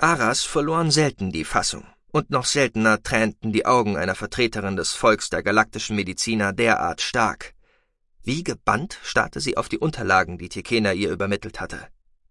Aras verloren selten die Fassung, und noch seltener tränten die Augen einer Vertreterin des Volks der galaktischen Mediziner derart stark. Wie gebannt starrte sie auf die Unterlagen, die Tekena ihr übermittelt hatte.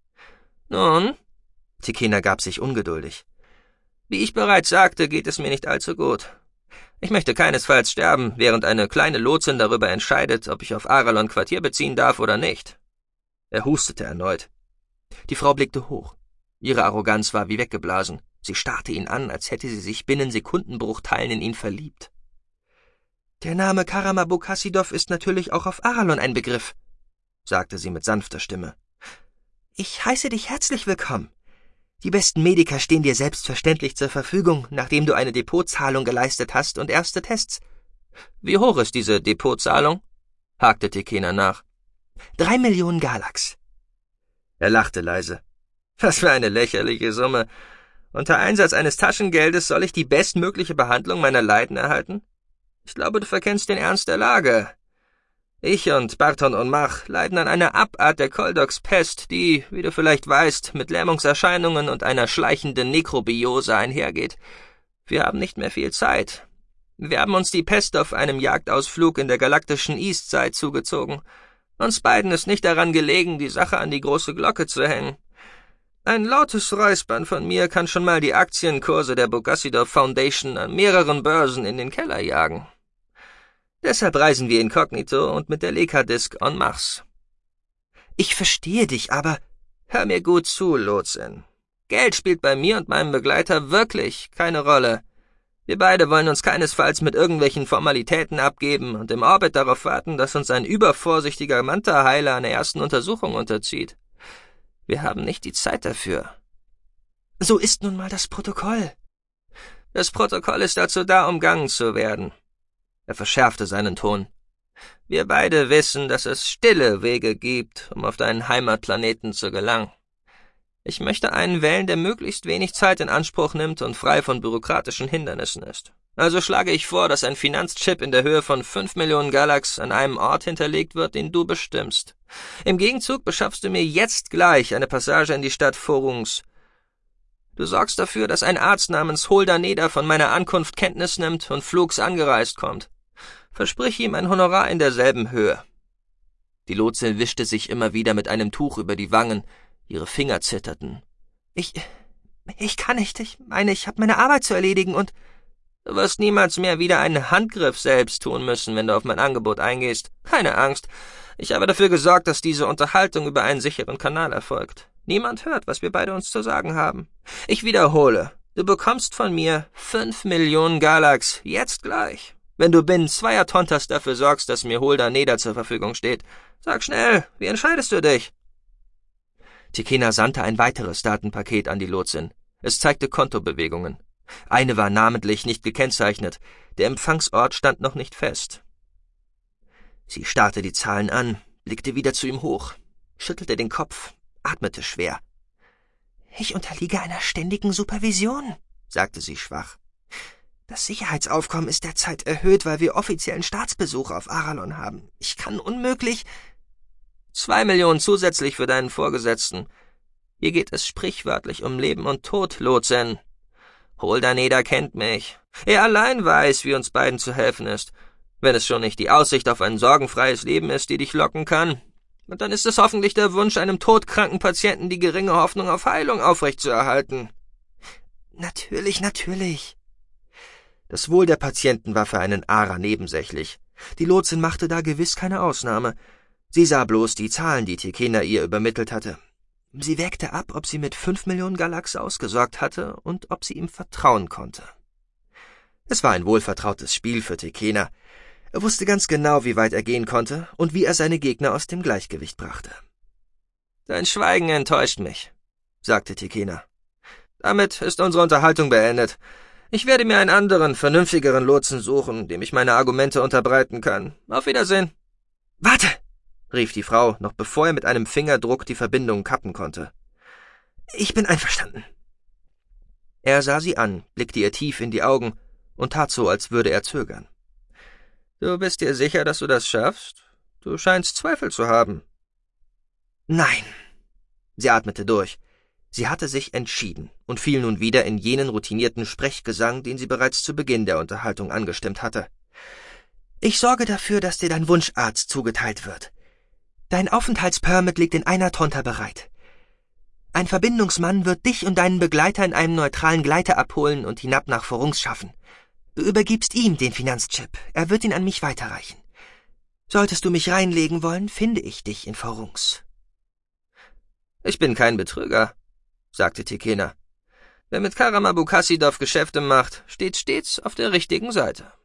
»Nun?« Tekena gab sich ungeduldig. »Wie ich bereits sagte, geht es mir nicht allzu gut. Ich möchte keinesfalls sterben, während eine kleine Lotsin darüber entscheidet, ob ich auf Aralon Quartier beziehen darf oder nicht.« Er hustete erneut. Die Frau blickte hoch. Ihre Arroganz war wie weggeblasen. Sie starrte ihn an, als hätte sie sich binnen Sekundenbruchteilen in ihn verliebt. »Der Name Karamabuk Hassidov ist natürlich auch auf Aralon ein Begriff«, sagte sie mit sanfter Stimme. »Ich heiße dich herzlich willkommen. Die besten Mediker stehen dir selbstverständlich zur Verfügung, nachdem du eine Depotzahlung geleistet hast und erste Tests.« »Wie hoch ist diese Depotzahlung?« hakte Tekena nach. 3 Millionen Galax. Er lachte leise. »Was für eine lächerliche Summe. Unter Einsatz eines Taschengeldes soll ich die bestmögliche Behandlung meiner Leiden erhalten? Ich glaube, du verkennst den Ernst der Lage. Ich und Barton und Mach leiden an einer Abart der Koldox-Pest, die, wie du vielleicht weißt, mit Lähmungserscheinungen und einer schleichenden Nekrobiose einhergeht. Wir haben nicht mehr viel Zeit. Wir haben uns die Pest auf einem Jagdausflug in der galaktischen Eastside zugezogen. Uns beiden ist nicht daran gelegen, die Sache an die große Glocke zu hängen. Ein lautes Räuspern von mir kann schon mal die Aktienkurse der Bogassidov Foundation an mehreren Börsen in den Keller jagen. Deshalb reisen wir inkognito und mit der Lekadisk en Mars. Ich verstehe dich, aber hör mir gut zu, Lotsin. Geld spielt bei mir und meinem Begleiter wirklich keine Rolle. Wir beide wollen uns keinesfalls mit irgendwelchen Formalitäten abgeben und im Orbit darauf warten, dass uns ein übervorsichtiger Manta-Heiler einer ersten Untersuchung unterzieht. Wir haben nicht die Zeit dafür. So ist nun mal das Protokoll. Das Protokoll ist dazu da, umgangen zu werden. Er verschärfte seinen Ton. Wir beide wissen, dass es stille Wege gibt, um auf deinen Heimatplaneten zu gelangen. Ich möchte einen wählen, der möglichst wenig Zeit in Anspruch nimmt und frei von bürokratischen Hindernissen ist. Also schlage ich vor, dass ein Finanzchip in der Höhe von 5 Millionen Galax an einem Ort hinterlegt wird, den du bestimmst. Im Gegenzug beschaffst du mir jetzt gleich eine Passage in die Stadt Forungs. Du sorgst dafür, dass ein Arzt namens Holder Neder von meiner Ankunft Kenntnis nimmt und flugs angereist kommt. Versprich ihm ein Honorar in derselben Höhe.« Die Lotsin wischte sich immer wieder mit einem Tuch über die Wangen. Ihre Finger zitterten. Ich kann nicht. Ich meine, ich habe meine Arbeit zu erledigen und... Du wirst niemals mehr wieder einen Handgriff selbst tun müssen, wenn du auf mein Angebot eingehst. Keine Angst. Ich habe dafür gesorgt, dass diese Unterhaltung über einen sicheren Kanal erfolgt. Niemand hört, was wir beide uns zu sagen haben. Ich wiederhole, du bekommst von mir 5 Millionen Galax, jetzt gleich. Wenn du binnen 2 Tontas dafür sorgst, dass mir Holder Neder zur Verfügung steht. Sag schnell, wie entscheidest du dich? Tekena sandte ein weiteres Datenpaket an die Lotsin. Es zeigte Kontobewegungen. Eine war namentlich nicht gekennzeichnet. Der Empfangsort stand noch nicht fest. Sie starrte die Zahlen an, blickte wieder zu ihm hoch, schüttelte den Kopf, atmete schwer. »Ich unterliege einer ständigen Supervision«, sagte sie schwach. »Das Sicherheitsaufkommen ist derzeit erhöht, weil wir offiziellen Staatsbesuch auf Aralon haben. Ich kann unmöglich...« 2 Millionen zusätzlich für deinen Vorgesetzten. Hier geht es sprichwörtlich um Leben und Tod, Lotsen. Holder Neder kennt mich. Er allein weiß, wie uns beiden zu helfen ist. Wenn es schon nicht die Aussicht auf ein sorgenfreies Leben ist, die dich locken kann. Und dann ist es hoffentlich der Wunsch, einem todkranken Patienten die geringe Hoffnung auf Heilung aufrechtzuerhalten. Natürlich. Das Wohl der Patienten war für einen Ara nebensächlich. Die Lotsin machte da gewiss keine Ausnahme. Sie sah bloß die Zahlen, die Tekena ihr übermittelt hatte. Sie wägte ab, ob sie mit 5 Millionen Galax ausgesorgt hatte und ob sie ihm vertrauen konnte. Es war ein wohlvertrautes Spiel für Tekena. Er wusste ganz genau, wie weit er gehen konnte und wie er seine Gegner aus dem Gleichgewicht brachte. »Dein Schweigen enttäuscht mich«, sagte Tekena. »Damit ist unsere Unterhaltung beendet. Ich werde mir einen anderen, vernünftigeren Lotsen suchen, dem ich meine Argumente unterbreiten kann. Auf Wiedersehen.« »Warte«, rief die Frau, noch bevor er mit einem Fingerdruck die Verbindung kappen konnte. »Ich bin einverstanden.« Er sah sie an, blickte ihr tief in die Augen und tat so, als würde er zögern. »Du bist dir sicher, dass du das schaffst? Du scheinst Zweifel zu haben.« »Nein.« Sie atmete durch. Sie hatte sich entschieden und fiel nun wieder in jenen routinierten Sprechgesang, den sie bereits zu Beginn der Unterhaltung angestimmt hatte. »Ich sorge dafür, dass dir dein Wunscharzt zugeteilt wird. Dein Aufenthaltspermit liegt in einer Tonta bereit. Ein Verbindungsmann wird dich und deinen Begleiter in einem neutralen Gleiter abholen und hinab nach Forungs schaffen. Du übergibst ihm den Finanzchip, er wird ihn an mich weiterreichen. Solltest du mich reinlegen wollen, finde ich dich in Forungs.« »Ich bin kein Betrüger«, sagte Tekena. »Wer mit Karam Abukassidov Geschäfte macht, steht stets auf der richtigen Seite.«